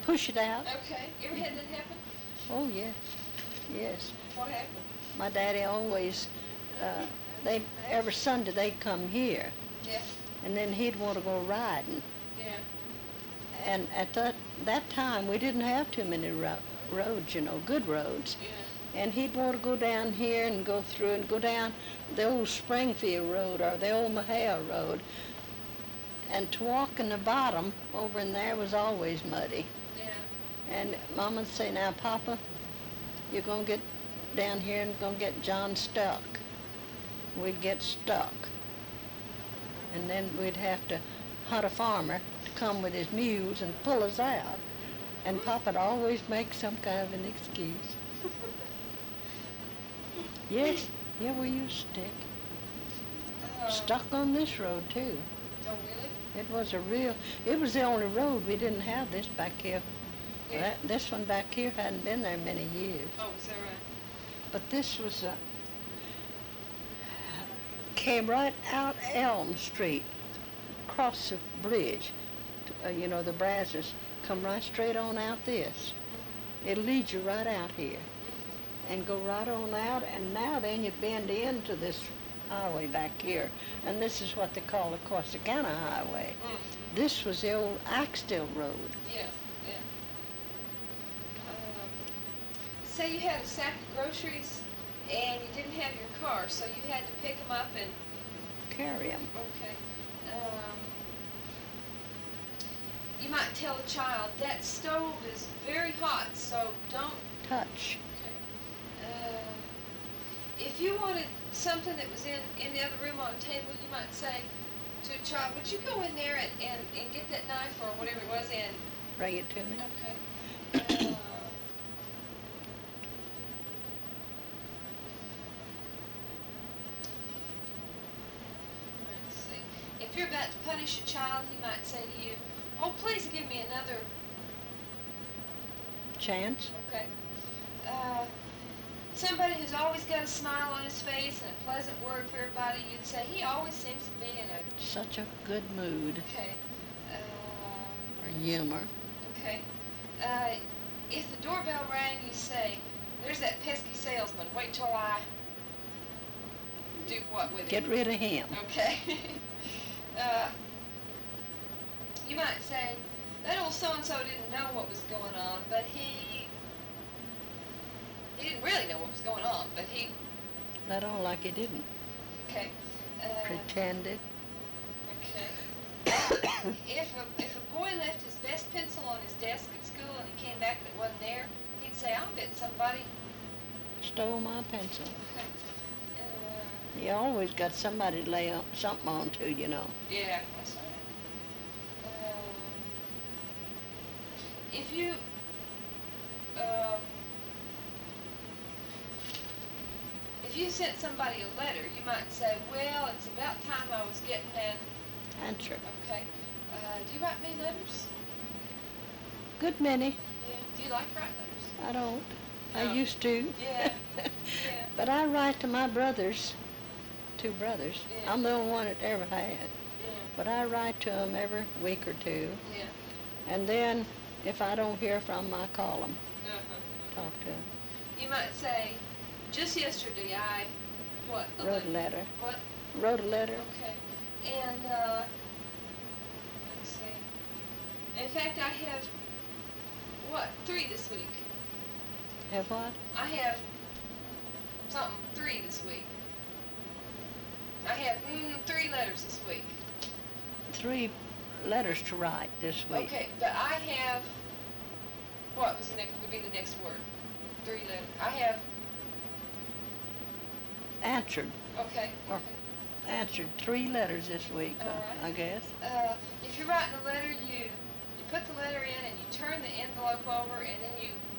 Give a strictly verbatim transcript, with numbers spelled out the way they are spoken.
push it out. Okay. You ever had that happen? Oh, yeah. Yes. What happened? My daddy always, uh, they every Sunday they'd come here. Yeah. And then he'd want to go riding. Yeah. And at that that time, we didn't have too many ro- roads, you know, good roads. Yeah. And he'd want to go down here and go through and go down the old Springfield Road or the old Mahale Road. And to walk in the bottom over in there was always muddy. Yeah. And Mama'd say, now, Papa, you're going to get down here and going to get John stuck. We'd get stuck. And then we'd have to hunt a farmer to come with his mules and pull us out. And Papa'd always make some kind of an excuse. Yes, yeah, we used to stick. Uh, Stuck on this road, too. Oh, really? It was a real, it was the only road. We didn't have this back here. Yeah. That, this one back here hadn't been there many years. Oh, is that right? But this was, uh, came right out Elm Street, across the bridge. Uh, you know, the Brazzers come right straight on out this. It'll lead you right out here. And go right on out, and now then you bend into this highway back here. And this is what they call the Corsicana Highway. Mm. This was the old Axtell Road. Yeah, yeah. Um, say you had a sack of groceries and you didn't have your car, so you had to pick them up and... Carry them. Okay. Um, you might tell a child, that stove is very hot, so don't... Touch. Okay. Uh, if you wanted something that was in, in the other room on the table, you might say to a child, would you go in there and, and, and get that knife or whatever it was and... Bring it to me. Okay. Uh, let's see. If you're about to punish a child, he might say to you, oh, please give me another... Chance. Okay. Uh, somebody who's always got a smile on his face and a pleasant word for everybody, you'd say, he always seems to be in a... Such a good mood. Okay. Um, Or humor. okay. Uh, if the doorbell rang, you say, there's that pesky salesman. Wait till I do what with Get him? rid of him. Okay. uh, you might say, that old so-and-so didn't know what was going on, but he... He didn't really know what was going on, but he... Let on like he didn't. Okay. Uh, Pretended. Okay. if a if a boy left his best pencil on his desk at school and he came back and it wasn't there, he'd say, I'll bet somebody... Stole my pencil. Okay. Uh, You always got somebody to lay on, something on to, you know. yeah, that's right. Um, if you... Um, if you sent somebody a letter, you might say, well, it's about time I was getting an... Answer. Okay. Uh, do you write me letters? Good many. Yeah. Do you like writing letters? I don't. I No. used to. Yeah. Yeah. But I write to my brothers, two brothers. Yeah. I'm the only one that ever had. Yeah. But I write to them every week or two. Yeah. And then if I don't hear from them, I call them, Uh-huh. talk to them. You might say, just yesterday I, what? Wrote a letter. What? Wrote a letter. Okay. And, uh, let's see. In fact, I have, what, three this week. Have what? I have something, three this week. I have, mm, three letters this week. Three letters to write this week. Okay, but I have, what was the next, would be the next word? Three letters. I have, Answered. okay, Or- okay. Answered three letters this week, All uh, right. I guess. Uh, if you're writing a letter, you, you put the letter in and you turn the envelope over and then you